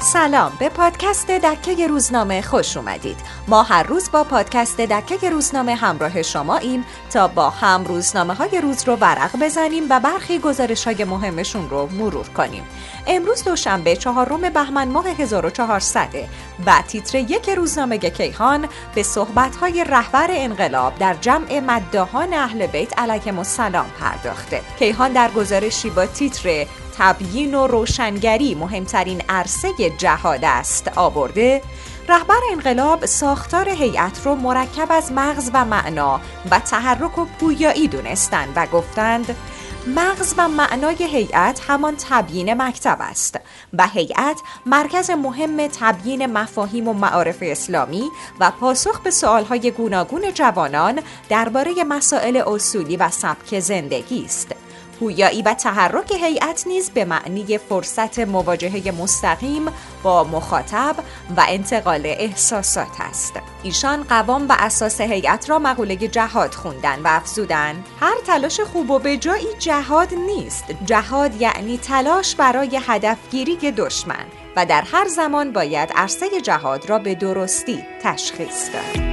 سلام، به پادکست دکه روزنامه خوش اومدید. ما هر روز با پادکست دکه روزنامه همراه شماییم تا با هم روزنامه‌های روز رو ورق بزنیم و برخی گزارش‌های مهمشون رو مرور کنیم. امروز دوشنبه 4 بهمن ماه 1400 و تیتر یک روزنامه کیهان به صحبت‌های رهبر انقلاب در جمع مداحان اهل بیت علیهم السلام پرداخته. کیهان در گزارشی با تیتر تبیین و روشنگری مهمترین عرصه جهاد است آورده، رهبر انقلاب ساختار هیئت رو مرکب از مغز و معنا و تحرک و پویایی دونستند و گفتند مغز و معنای هیئت همان تبیین مکتب است و هیئت مرکز مهم تبیین مفاهیم و معارف اسلامی و پاسخ به سؤالهای گوناگون جوانان درباره مسائل اصولی و سبک زندگی است. پویایی و تحرک هیئت نیز به معنی فرصت مواجهه مستقیم با مخاطب و انتقال احساسات است. ایشان قوام و اساس هیئت را مقوله جهاد خوندن و افزودن هر تلاش خوب و به جایی جهاد نیست. جهاد یعنی تلاش برای هدفگیری دشمن و در هر زمان باید عرصه جهاد را به درستی تشخیص داد.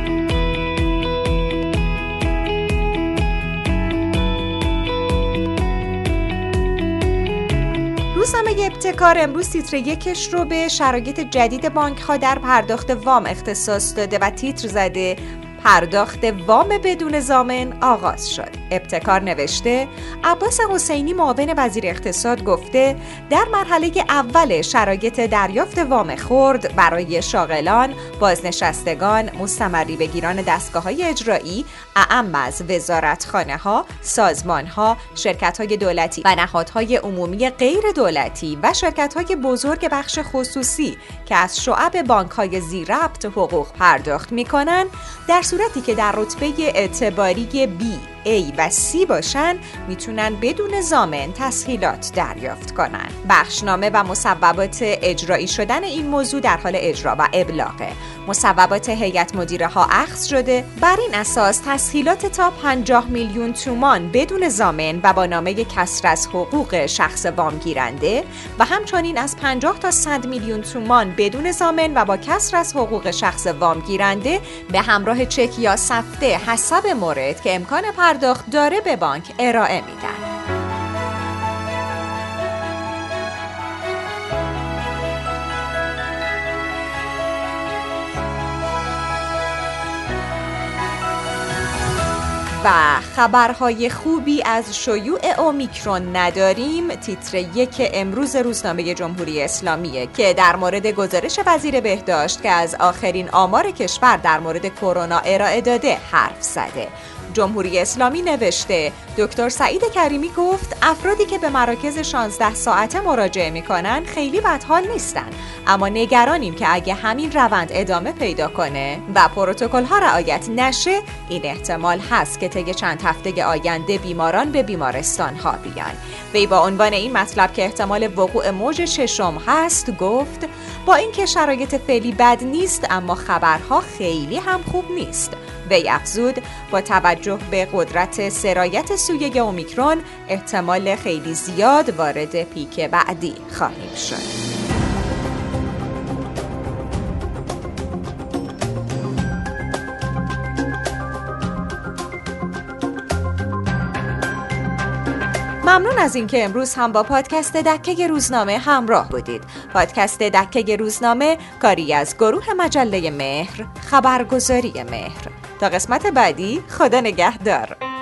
روزنامه ابتکار امروز تیتر یکش رو به شرایط جدید بانک‌ها در پرداخت وام اختصاص داده و تیتر زده پرداخت وام بدون ضامن آغاز شد. ابتکار نوشته عباس حسینی معاون وزیر اقتصاد گفته در مرحله اول شرایط دریافت وام خرد برای شاغلان، بازنشستگان، مستمری بگیران دستگاه‌های اجرایی، اعم از وزارتخانه‌ها، سازمان‌ها، شرکت‌های دولتی و نهادهای عمومی غیر دولتی و شرکت‌های بزرگ بخش خصوصی که از شعب بانک‌های ذی‌ربط حقوق پرداخت می‌کنند، در صورتی که در رتبه اعتباری B، A و C باشن میتونن بدون ضامن تسهیلات دریافت کنن. بخشنامه و مصوبات اجرایی شدن این موضوع در حال اجرا و ابلاغه. مصوبات هیئت مدیره ها اخذ شده. بر این اساس تسهیلات تا 50 میلیون تومان بدون ضامن و با نامه کسر از حقوق شخص وام گیرنده و همچنین از 50 تا 100 میلیون تومان بدون ضامن و با کسر از حقوق شخص وام گیرنده به همراه چک یا سفته حسب مورد که امکان پرداخت داره به بانک ارائه میدن. و خبرهای خوبی از شیوع اومیکرون نداریم. تیتر یک امروز روزنامه جمهوری اسلامیه که در مورد گزارش وزیر بهداشت که از آخرین آمار کشور در مورد کرونا ارائه داده حرف زده. جمهوری اسلامی نوشته دکتر سعید کریمی گفت افرادی که به مراکز 16 ساعته مراجعه میکنن خیلی بدحال نیستن، اما نگرانیم که اگه همین روند ادامه پیدا کنه و پروتکل ها رعایت نشه، این احتمال هست که طی چند هفته آینده بیماران به بیمارستان ها بیان. وی با عنوان این مطلب که احتمال وقوع موج ششم هست گفت با اینکه شرایط فعلی بد نیست اما خبرها خیلی هم خوب نیست. وی افزود با توجه به قدرت سرایت سویه اومیکرون احتمال خیلی زیاد وارد پیک بعدی خواهیم شد. ممنون از اینکه امروز هم با پادکست دکه روزنامه همراه بودید. پادکست دکه روزنامه کاری از گروه مجله مهر، خبرگزاری مهر. تا قسمت بعدی، خدا نگهدار.